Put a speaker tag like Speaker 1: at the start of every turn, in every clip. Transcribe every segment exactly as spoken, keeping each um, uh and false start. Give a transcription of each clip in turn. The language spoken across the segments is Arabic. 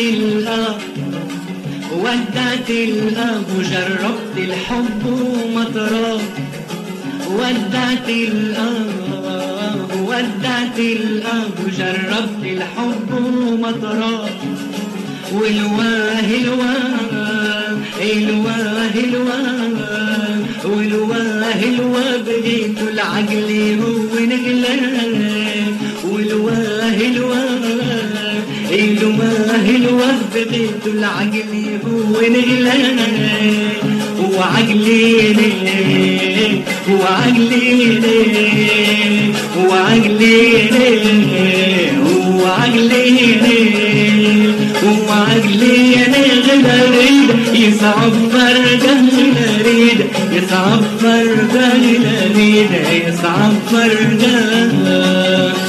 Speaker 1: الأب ودعت الأب وجربت الحب ومطراه. ودعت الأب ودعت الأب وجربت الحب ومطراه. والواه الواه الواه الواه والواه الواه بغيت العقل هو نغلاه. والواه الواه الواه الواه بغيت العقل هو نغلاه. وعقلي ليه وعقلي ليه وعقلي ليه وعقلي ليه وعقلي انا غير يصعب فرقه نريد يصعب فرقه نريد يصعب فرقه.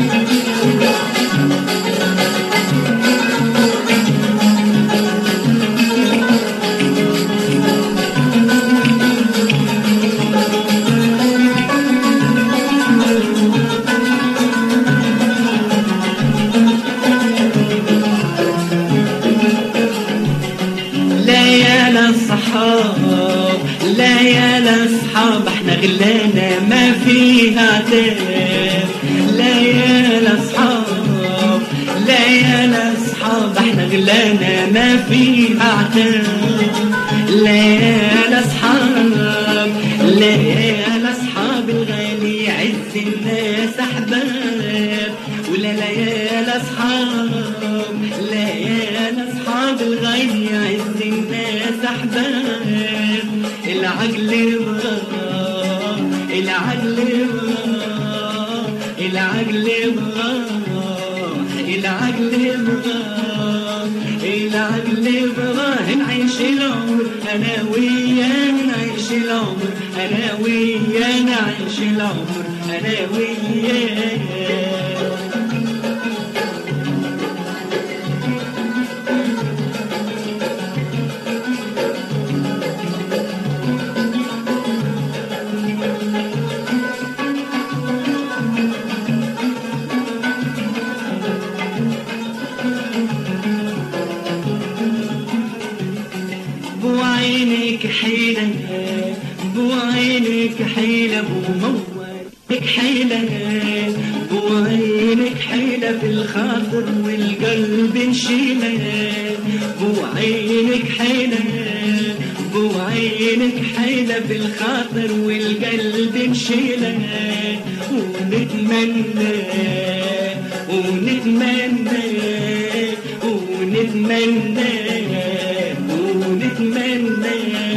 Speaker 1: لا يا الاصحاب احنا غلانا ما فيها تاف. لا يا الاصحاب لا يا الاصحاب احنا غلانا ما فيها عتاب. لا يا الاصحاب لا يا الاصحاب الغالي عز الناس احباب. ولا لا يا الاصحاب لا يا الاصحاب الغالي عز الناس احباب. العقل يبغى العقل يبغى العقل يبغى العقل يبغى العقل يبغى نعيش العمر انا وياه نعيش العمر انا وياه نعيش العمر انا وياه. بوعينك حيلة بوعينك حيلة بوموالك حيلة بوعينك حيلة في الخاطر والقلب نشيلة. بوعينك حيلة بوعينك حيلة في الخاطر والقلب نشيلة. ونتمنى ونتمنى ونتمنى ونتمنى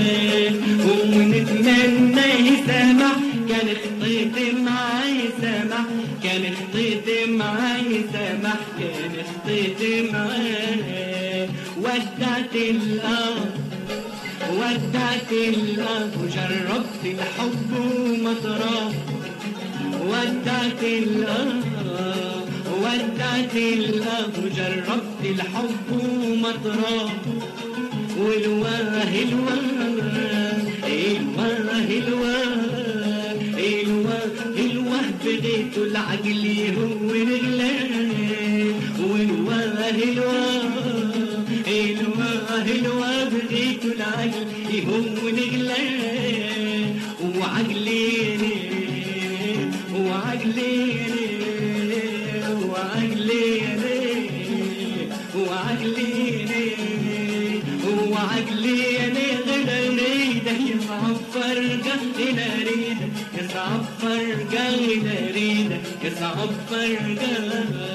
Speaker 1: ونتمنى يسامح كان خطيت معاي سامح كان خطيت معاي سامح كان خطيت معاي. ودعت الأرض ودعت الأرض وجربت الحب ومطراه. ودعت الأرض ودعت الأرض وجربت الحب ومطراه. والواه الواه الواه الواه الواه الواه بغيت العقل هو نغلاه. والواه الواه الواه الواه بغيت العقل هو نغلاه. وعقلي ليه وعقلي ليه وعقلي ليه وعقلي ليه وعقلي انا غدا نريده يصعب فرقه نريده يصعب فرقه نريده يصعب فرقه.